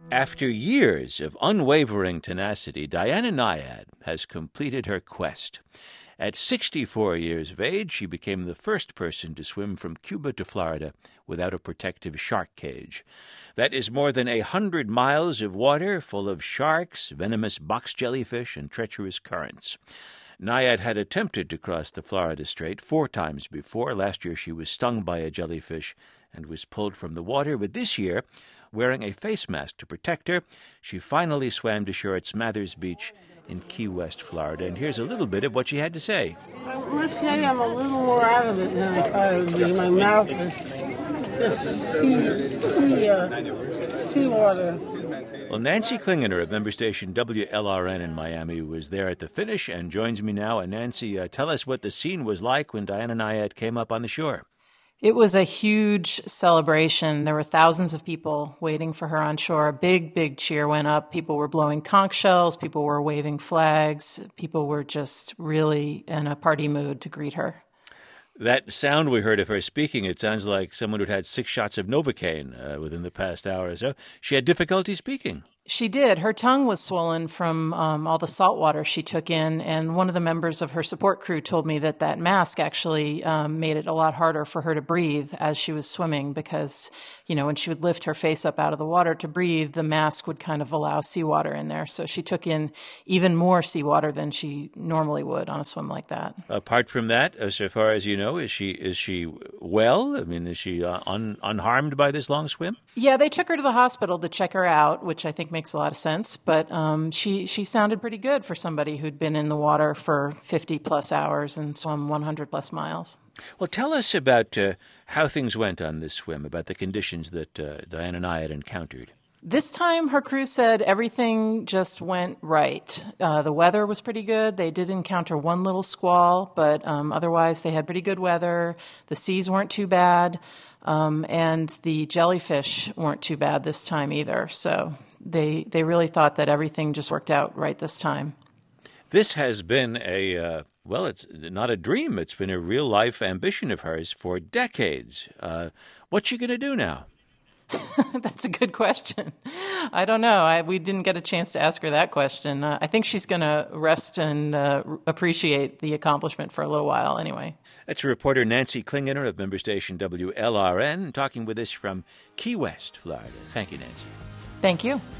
After years of unwavering tenacity, Diana Nyad has completed her quest. At 64 years of age, she became the first person to swim from Cuba to Florida without a protective shark cage. That is more than 100 miles of water full of sharks, venomous box jellyfish, and treacherous currents. Nyad had attempted to cross the Florida Strait 4 times before. Last year she was stung by a jellyfish and was pulled from the water. But this year, wearing a face mask to protect her, she finally swam to shore at Smathers Beach in Key West, Florida. And here's a little bit of what she had to say. I must say I'm a little more out of it than I thought I would be. My mouth is just seawater. Well, Nancy Klingener of member station WLRN in Miami was there at the finish and joins me now. And Nancy, tell us what the scene was like when Diana Nyad came up on the shore. It was a huge celebration. There were thousands of people waiting for her on shore. A big, big cheer went up. People were blowing conch shells. People were waving flags. People were just really in a party mood to greet her. That sound we heard of her speaking, it sounds like someone who'd had 6 shots of Novocaine within the past hour or so. She had difficulty speaking. She did. Her tongue was swollen from all the salt water she took in, and one of the members of her support crew told me that mask actually made it a lot harder for her to breathe as she was swimming because, when she would lift her face up out of the water to breathe, the mask would kind of allow seawater in there. So she took in even more seawater than she normally would on a swim like that. Apart from that, so far as you know, is she well? I mean, is she unharmed by this long swim? Yeah, they took her to the hospital to check her out, which I think makes a lot of sense. But she sounded pretty good for somebody who'd been in the water for 50-plus hours and swum 100-plus miles. Well, tell us about how things went on this swim, about the conditions that Diana Nyad encountered. This time, her crew said everything just went right. The weather was pretty good. They did encounter one little squall, but otherwise they had pretty good weather. The seas weren't too bad, and the jellyfish weren't too bad this time either. So they really thought that everything just worked out right this time. This has been it's not a dream. It's been a real-life ambition of hers for decades. What's she going to do now? That's a good question. I don't know. We didn't get a chance to ask her that question. I think she's going to rest and appreciate the accomplishment for a little while anyway. That's reporter Nancy Klingener of member station WLRN talking with us from Key West, Florida. Thank you, Nancy. Thank you.